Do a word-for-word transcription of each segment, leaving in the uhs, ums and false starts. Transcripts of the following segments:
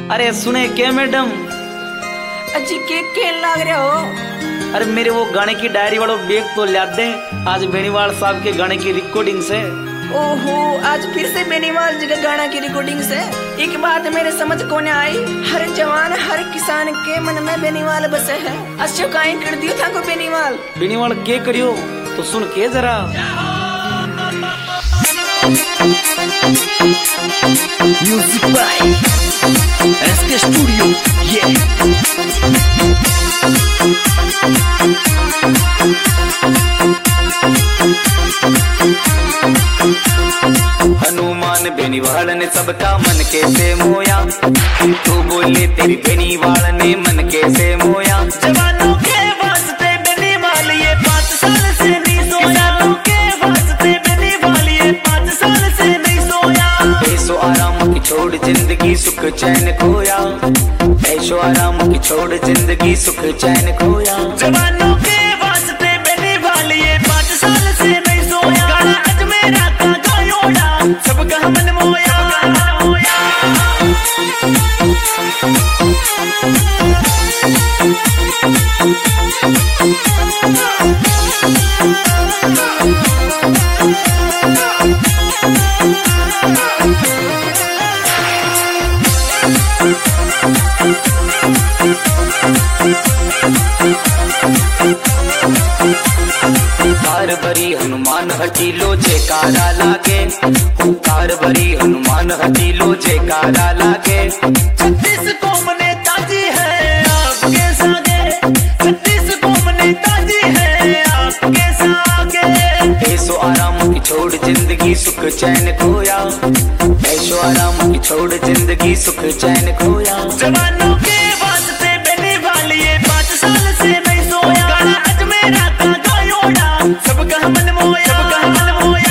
अरे सुने क्या मैडम? अजी के के लाग रहे हो? अरे मेरे वो गाने की डायरी वालों बैग तो ला दे, आज बेनीवाल साहब के गाने की रिकॉर्डिंग से। ओहो, आज फिर से बेनीवाल जी के गाना की रिकॉर्डिंग से। एक बात मेरे समझ को नहीं आई, हर जवान हर किसान के मन में बेनीवाल बसे है। अच्छो काहे कर दियो था को बेनीवाल? बेनीवाल के करियो तो सुन के जरा। Music by SK studio. ये हनुमान बेनीवाल ने सबका मन कैसे मोया, तू बोले तेरी बेनीवाल ने मन कैसे मोया। जवानों के वास्ते बेनीवाल ये पाँच साल से नहीं सोया, के वास्ते बेनीवाल ये पाँच साल से नहीं सोया। ऐशो आराम की छोड़ जिंदगी सुख चैन खोया, ऐशो आराम की छोड़ जिंदगी सुख चैन खोया। जवानों के वास्ते बेनीवाल ये पाँच साल से नहीं सोया। गाना अज मेरा का गायोड़ा सबका मन मोया, मन मोया। कार भरी हनुमान हटीलो जयकारा लागे, कार भरी हनुमान हटीलो जयकारा लागे। छत्तीस कौम नेताजी है आपके सागे, छत्तीस कौम नेताजी है आपके सागे। ऐशो आराम की छोड़ जिंदगी सुख चैन खोया, ऐशो आराम की छोड़ जिंदगी सुख चैन खोया। जवानों के वास्ते बेनीवाल ये पाँच साल से नहीं सोया। गाना अज मेरा का गायोड़ा सबका मन मोया, सबका मन मोया।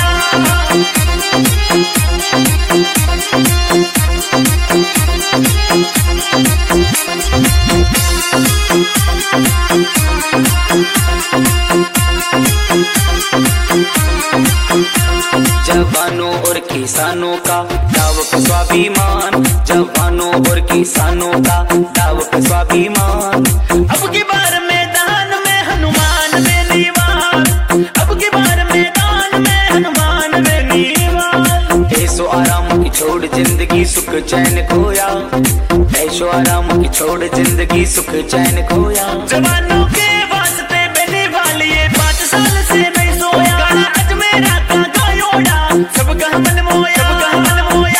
जवानों और किसानों का दाव का स्वाभिमान, जवानों और किसानों का दाव का स्वाभिमान। अब की बार मैदान में हनुमान बेनीवाल, अब की बार मैदान में हनुमान बेनीवाल। ऐशो आराम की छोड़ जिंदगी सुख चैन खोया, ऐशो आराम की छोड़ जिंदगी सुख चैन खोया। जवानों के वास्ते बेनीवाल ये पाँच साल से नहीं सोया। गाना अज मेरा का गायोड़ा सबका मन मोया, सबका मन मोया।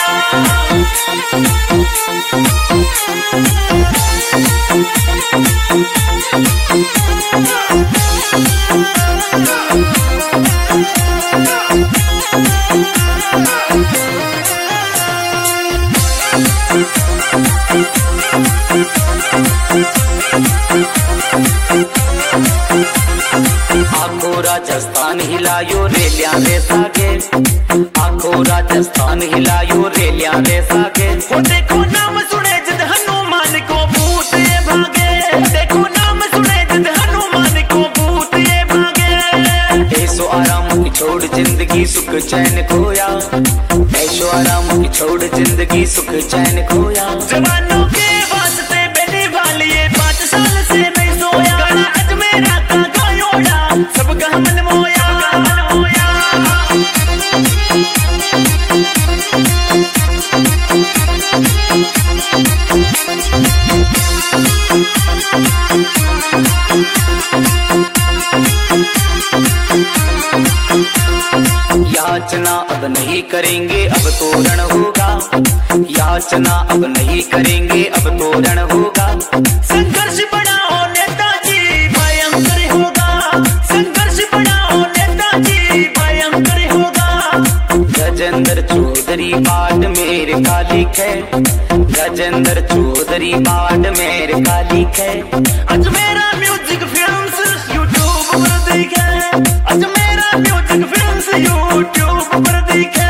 आखो राजस्थान हिलायो रेलिया रे सागे, आखो राजस्थान हिलायो रेलिया रे सागे। वो देखो नाम सुने जिद हनुमान को भूत ये भागे, देखो नाम सुने जिद हनुमान को भूत ये भागे। ऐशो आराम की छोड़ जिंदगी सुख चैन खोया, ऐशो आराम की छोड़ जिंदगी सुख चैन खोया। जवानों के वास्ते बेनीवाल ये पाँच साल से नहीं सोया। गाना अज मेरा का गायोड़ा सबका मन मोया, सबका मन मोया। याचना अब नहीं करेंगे अब तोरण होगा, याचना अब नहीं करेंगे अब तोरण होगा। संघर्ष बढ़ाओ नेताजी भयंकर होगा, संघर्ष बढ़ाओ नेताजी भयंकर होगा। गजेंद्र चौधरी बाड मेरे का लिख है, गजेंद्र चौधरी बाड मेरे का लिख है। आज मेरा म्यूजिक फिल्म्स यूट्यूब पर दिखे, आज मेरा म्यूजिक फिल्म्स यूट्यूब पर दिखे।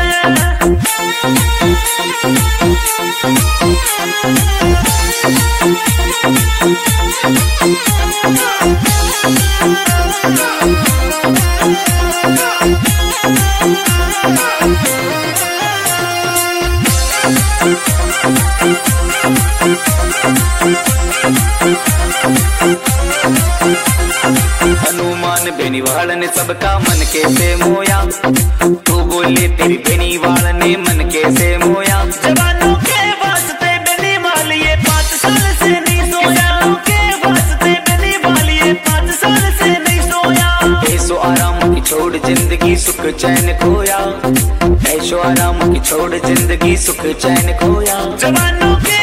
बेनीवाल ने सबका मन कैसे मोया, तू बोले तेरी बेनीवाल ने मन कैसे मोया। जवानों के वास्ते बेनीवाल ये पाँच साल से नहीं सोया, के वास्ते बेनीवाल ये पाँच साल से नहीं सोया। ऐशो आराम की छोड़ जिंदगी सुख चैन खोया, ऐशो आराम की छोड़ जिंदगी सुख चैन खोया। जवानों के